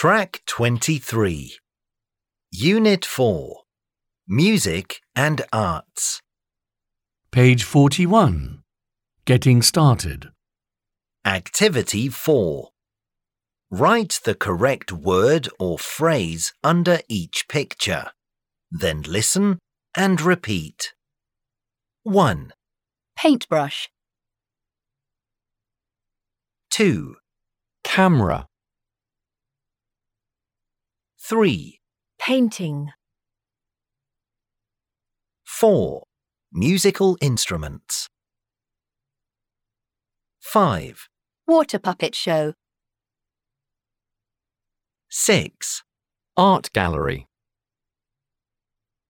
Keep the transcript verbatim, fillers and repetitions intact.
Track twenty-three. Unit four. Music and Arts. Page forty-one. Getting started. Activity four. Write the correct word or phrase under each picture. Then listen and repeat. one, Paintbrush. two, Camera. three, Painting. four. Musical instruments. five, Water puppet show. six, Art gallery.